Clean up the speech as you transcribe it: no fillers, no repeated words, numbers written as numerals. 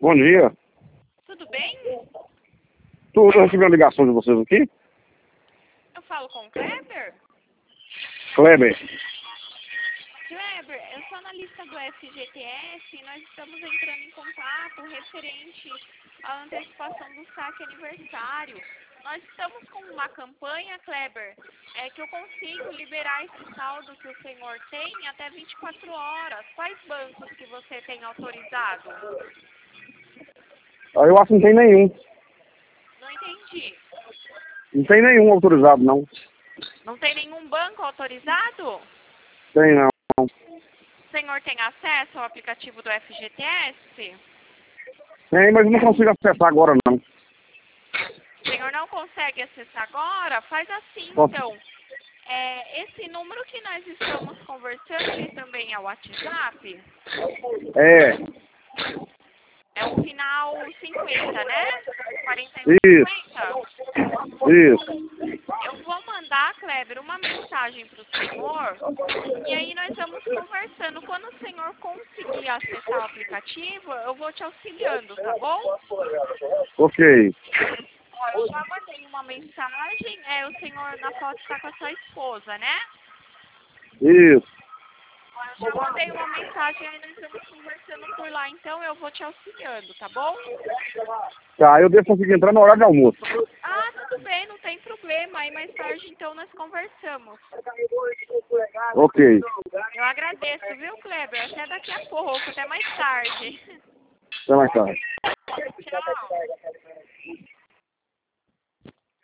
Bom dia. Tudo bem? Tô recebendo ligação de vocês aqui. Eu falo com o Kleber? Kleber. Kleber, eu sou analista do FGTS e nós estamos entrando em contato referente à antecipação do saque aniversário. Nós estamos com uma campanha, Kleber, que eu consigo liberar esse saldo que o senhor tem até 24 horas. Quais bancos que você tem autorizado? Eu acho que não tem nenhum. Não entendi. Não tem nenhum autorizado, não. Não tem nenhum banco autorizado? Tem não. O senhor tem acesso ao aplicativo do FGTS? Tem, mas eu não consigo acessar agora, não. O senhor não consegue acessar agora? Faz assim, Posso? então. Esse número que nós estamos conversando, ele também é o WhatsApp? É. É o final 50, né? 4150? Isso. Eu vou mandar, Kleber, uma mensagem para o senhor e aí nós vamos conversando. Quando o senhor conseguir acessar o aplicativo, eu vou te auxiliando, tá bom? Ok. Ó, eu já mandei uma mensagem, o senhor na foto está com a sua esposa, né? Isso. Ó, eu já mandei uma mensagem, aí nós estamos conversando por lá, então eu vou te auxiliando, tá bom? Tá, eu devo conseguir entrar no horário de almoço. Ah, tudo bem, não tem problema. Aí mais tarde, então, nós conversamos. Ok. Eu agradeço, viu, Kleber? Até daqui a pouco, até mais tarde. Até mais tarde. Tchau.